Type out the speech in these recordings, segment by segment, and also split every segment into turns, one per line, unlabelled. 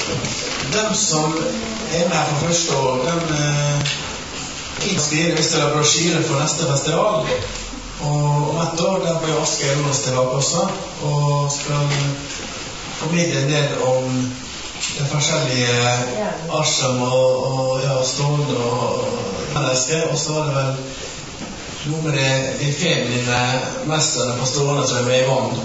De som med her for første år, de skriver hvis det er brosjyre for neste festival. Og om et år, der blir Asker Jonas tilbake også, og skal formidle en del om de forskjellige ashram og stående og mennesker. Og så var det vel noe med de feminine mesterne på stående som med i vann.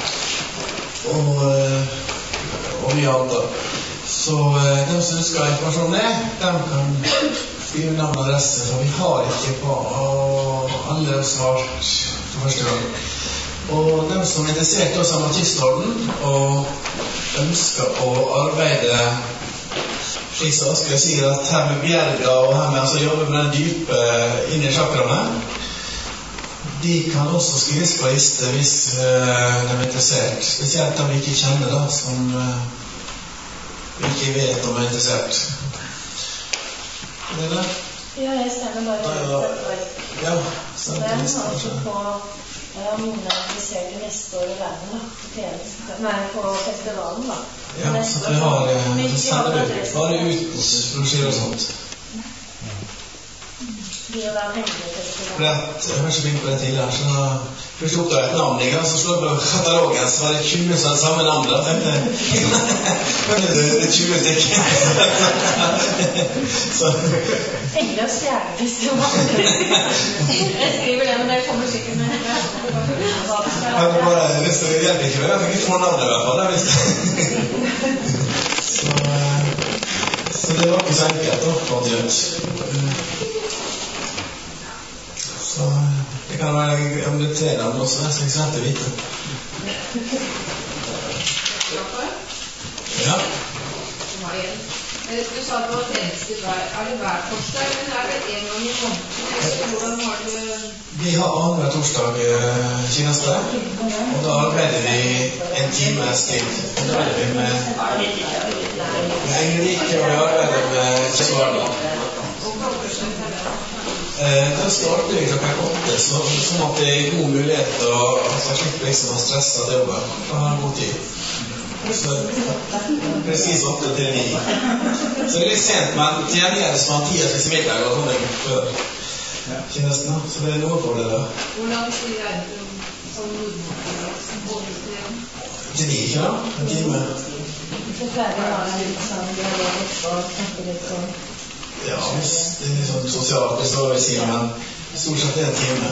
Og mye annet. Så de som ønsker informasjon om det, de kan skrive navn og adresse, for vi har ikke på alle svart for første gang. Og de som er interessert også av Matistorden og ønsker å arbeide slik som Asker sier, at her med bjerga og her med jobbe med den dype inn i chakraene, de kan også skrives på liste hvis de er interessert. Spesielt de vi ikke kjenner, da, som vi ikke vet om er interessert. Er det?
Ja, jeg stemmer bare.
Ja, stemmer.
Det er også på noen interesserte neste år i verden, på festivalen, da.
Ja, så vi sender ut bare utbrosjyrer og sånt.
Det å være hemmelig festival.
Jeg var ikke begynt på det tidligere, så først oppdaget et navn, så slår jeg på katalogen, så var det 20 sånn samme navn, da tenkte jeg, det er 20 stykker.
Engler og stjernefestival. Jeg skriver det, men det kommer sikkert med.
Men det bare, hvis det hjelper ikke med, jeg fikk ikke få navnet i hvert fall, det visste jeg. Så det var ikke så enkelt, da, på at gjørt. Så det kan være om det tre navn også, så jeg skal ikke vite. Ja.
Du sa det var tjenester hver. Er det hver torsdag, eller er det en gang i måneden? Hvordan har du...
Vi har annenhver torsdag tjeneste, og da arbeider vi en times tid. Da arbeider vi med Engelike, og vi arbeider med Kjøsvarna. Den starter vi klokken 8, sånn at det er god mulighet til å slippe liksom å stresse til jobben. Da har jeg god tid. Så precis 8 til 9. Så det er litt sent, men til gjengjeld som har 10 spise middag og sånne før tjenesten, så det er noe for det da.
Hvor lang tid er det som nordmål?
Til 9, ikke da? En time.
Så pleier å være litt sånn dialog og tenke litt sånn.
Ja, det er litt sånn sosialt, det står vi sier, men stort sett en time.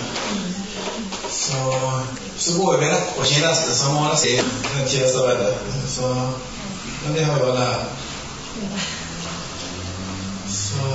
Så går vi rett på tjeneste, så må jeg si den tjenestearbeidet. Men det har vi alle her. Så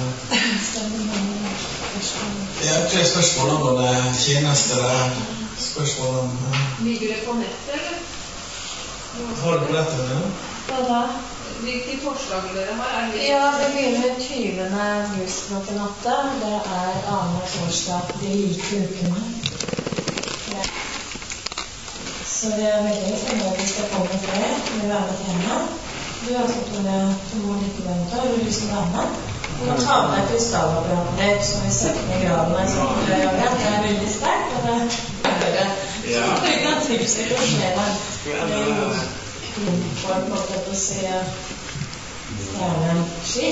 jeg har 3 spørsmål om tjenester der. Spørsmål om...
Ligger det på nettet, eller?
Har du på nettet, eller?
Ja da.
Hvilke forslag dere har?
Ja, det begynner 20. august klokken 8. Det er annenhver torsdag de like ukene. Ja. Så det er veldig fornøyd hvis det kommer flere. Det vil være med hjemme. Du har fått Tore Nikkebentor, og du som være med. Du må ta med deg krystallopperater, som vi setter ned graden av sånn for det er veldig sterkt, og det er det. Så det kan tipse på flere. For en måte å se stjerneski.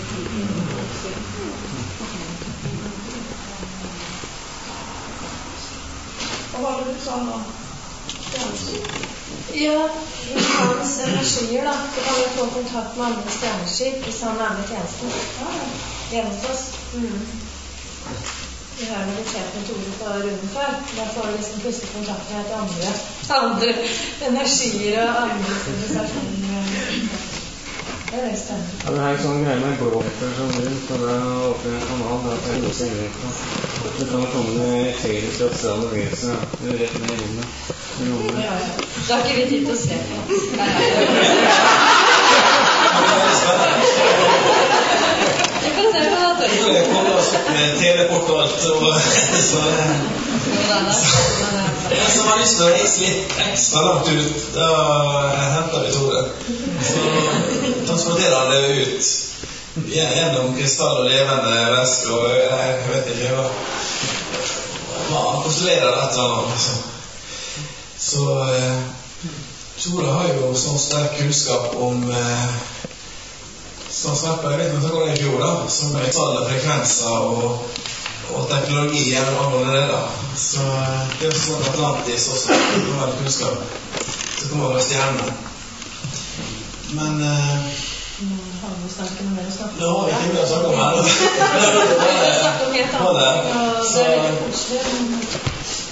Hva var det du sa nå? Stjerneski?
Ja, i hans energier da, så kan vi få kontakt med andre stjerneskip hvis han er med i tjenesten. Hjemme hos oss. Vi har meditert med Tore på runden før. Da får vi liksom plutselig kontakt med andre energier og andre sivilisasjoner. Det er veldig spennende.
Ja, det er en sånn greie med blåfer som rundt, og det åpner en kanal der for å se ut. Det kan komme ned feil til Australia og Grecia, eller rett ned i rommet.
Ja. Da har ikke vi tid til å se på. Jeg kan se på det.
Jeg kommer oss med teleport og alt, så som har lyst til å reise litt ekstra langt ut, da henter vi Tore. Så transporterer han det ut gjennom krystall og levende væske, og jeg vet ikke hva han konstruerer dette. Så Tore har jo sånn sterk kunnskap om sånn snakket jeg litt om det i fjor da, som alle frekvenser og teknologi angående det da. Så det er sånn Atlantis også, det var litt kunnskap. Så kommer det stjerne. Men
har vi snakket om det du snakket om?
nå har vi ikke mye å snakke om her.
Vi snakket om helt annet.
Så
det er veldig koselig.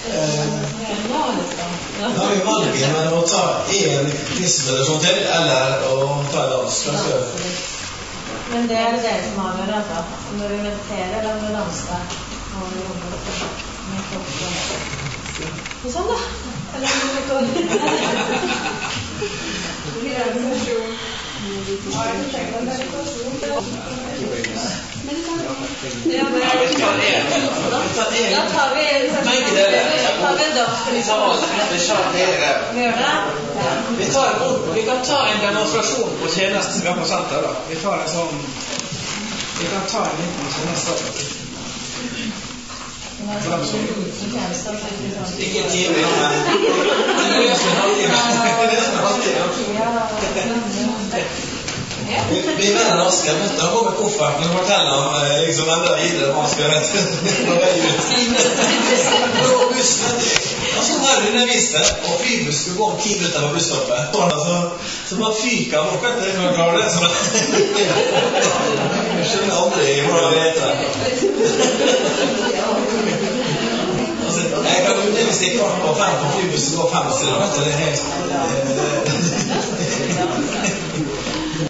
da har vi valget, men å ta en kristenrelasjon til, eller å ta en dans.
Men det er dere som avgjør, altså. Når vi mediterer, da må vi danse. Og vi jobber med kroppen. Og sånn da. Eller med kroppen. Ja, men da tar vi en dans.
Vi tar
Vi kan ta en demonstrasjon på tjenesten vi har på senter da. Vi kan ta en liten tjeneste.
Ikke en time, men det er nesten en halvtime. Vi mener raske, da kommer kofferten og forteller om liksom enda videre hva man skal gjøre på vei ut. På bussen, så har vi underviste, og flybuss skulle gå om 10 minutter på busstoppet. Så man fyker bort, vet du, for å klare det. Jeg skjønner aldri hvordan det heter. Jeg kan undervise i kvart på 5 på flybussen går 5 steder, vet du, det er helt